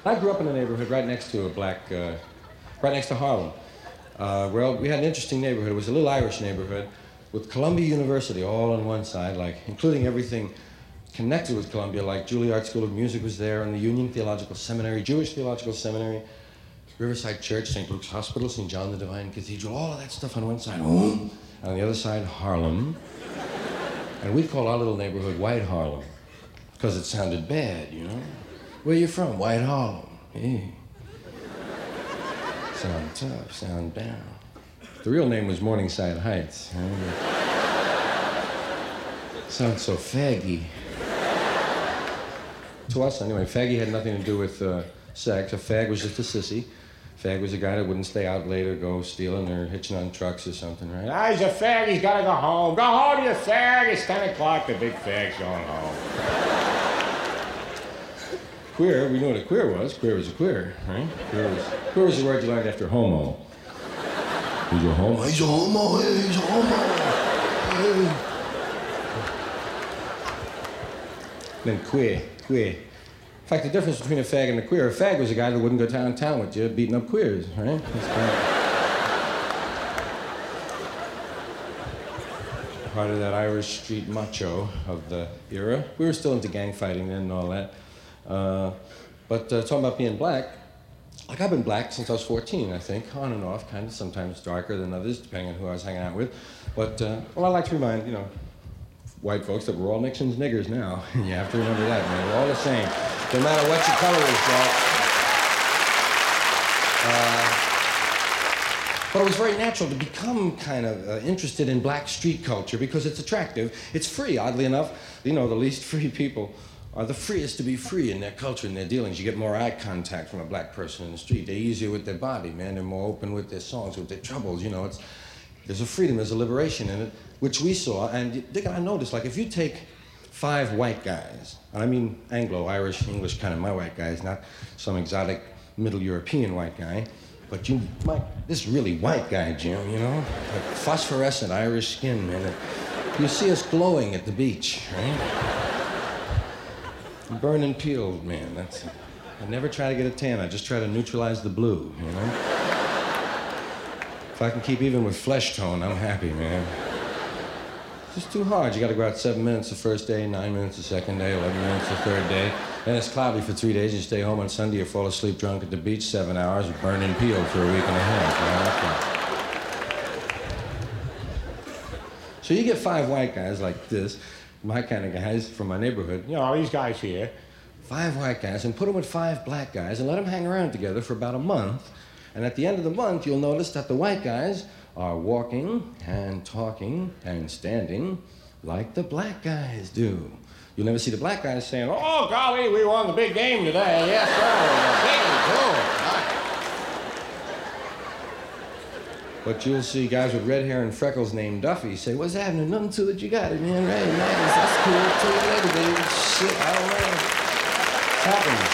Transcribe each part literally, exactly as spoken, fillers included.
I grew up in a neighborhood right next to a black, uh, right next to Harlem. Uh, well, we had an interesting neighborhood. It was a little Irish neighborhood with Columbia University all on one side, like including everything connected with Columbia, like Juilliard School of Music was there, and the Union Theological Seminary, Jewish Theological Seminary, Riverside Church, Saint Luke's Hospital, Saint John the Divine Cathedral, all of that stuff on one side, home, and on the other side, Harlem. And we'd call our little neighborhood White Harlem, because it sounded bad, you know? Where you from? White Harlem. Yeah. Sound tough, sound down. The real name was Morningside Heights. Sounds so faggy. To us, anyway, faggy had nothing to do with uh, sex. A fag was just a sissy. Fag was a guy that wouldn't stay out late or go stealing or hitching on trucks or something, right? Ah, he's a fag, he's gotta go home. Go home, you fag! It's ten o'clock, the big fag's going home. Queer, we knew what a queer was. Queer was a queer, right? Queer was, queer was the word you learned after homo. He's a homo. He's a homo, hey, he's a homo. Hey. Then queer, queer. In fact, the difference between a fag and a queer, a fag was a guy that wouldn't go downtown with you, beating up queers, right? That's kind of part of that Irish street macho of the era. We were still into gang fighting then and all that. Uh, but uh, talking about being black, like I've been black since I was fourteen, I think, on and off, kind of, sometimes darker than others, depending on who I was hanging out with. But, uh, well, I like to remind, you know, white folks that we're all Nixon's niggers now. You have to remember that, man. We're all the same. No matter what your color is, Jack. Uh, but it was very natural to become kind of uh, interested in black street culture because it's attractive. It's free, oddly enough. You know, the least free people are the freest to be free in their culture and their dealings. You get more eye contact from a black person in the street. They're easier with their body, man. They're more open with their songs, with their troubles. You know, it's, there's a freedom, there's a liberation in it, which we saw. And Dick, I noticed, like, if you take five white guys, and I mean Anglo, Irish, English kind of my white guys, not some exotic Middle European white guy, but you, my, this really white guy, Jim, you know? Like phosphorescent Irish skin, man. You see us glowing at the beach, right? Burning peeled, man. That's, I never try to get a tan. I just try to neutralize the blue, you know? If I can keep even with flesh tone, I'm happy, man. It's just too hard. You gotta go out seven minutes the first day, nine minutes the second day, eleven minutes the third day. Then it's cloudy for three days. You stay home on Sunday, you fall asleep drunk at the beach seven hours, burning peeled for a week and a half, you know? So you get five white guys like this, my kind of guys from my neighborhood, you know, these guys here, five white guys, and put them with five black guys and let them hang around together for about a month. And at the end of the month, you'll notice that the white guys are walking and talking and standing like the black guys do. You'll never see the black guys saying, oh, golly, we won the big game today. Yes, sir. But you'll see guys with red hair and freckles named Duffy say, what's happening? Nothing to it, you got it, man. Right, nice, that's cool. Till you later, baby. Shit, I don't know. It's happening.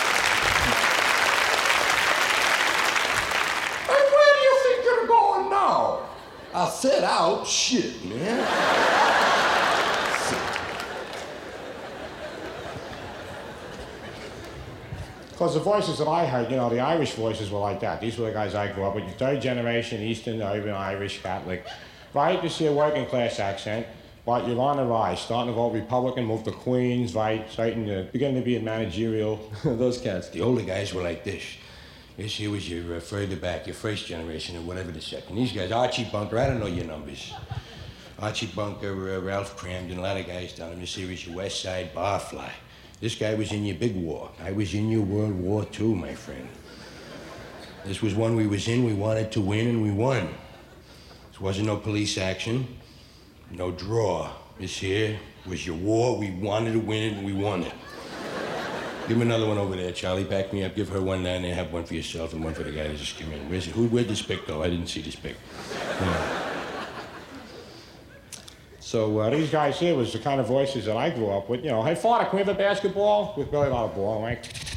Hey, where do you think you're going now? I said out, shit, man. Because the voices that I heard, you know, the Irish voices were like that. These were the guys I grew up with. Third generation, Eastern, urban, Irish, Catholic. Right? You see a working class accent, but you're on the rise. Starting to vote Republican, move to Queens, right? Starting to, beginning to be in managerial. Those cats, the older guys were like this. This here was your uh, further back, your first generation, or whatever the second. These guys, Archie Bunker, I don't know your numbers. Archie Bunker, uh, Ralph Cramden, a lot of guys down in the series, your West Side Barfly. This guy was in your big war. I was in your World War Two, my friend. This was one we was in, we wanted to win, and we won. This wasn't no police action, no draw. This here was your war, we wanted to win it, and we won it. Give me another one over there, Charlie. Back me up, give her one down there, have one for yourself and one for the guy that just came in. Where's it? Who, where'd this pick go? I didn't see this pick. Yeah. So uh, these guys here was the kind of voices that I grew up with. You know, hey, Father, can we have a basketball? With Billy Ball, right?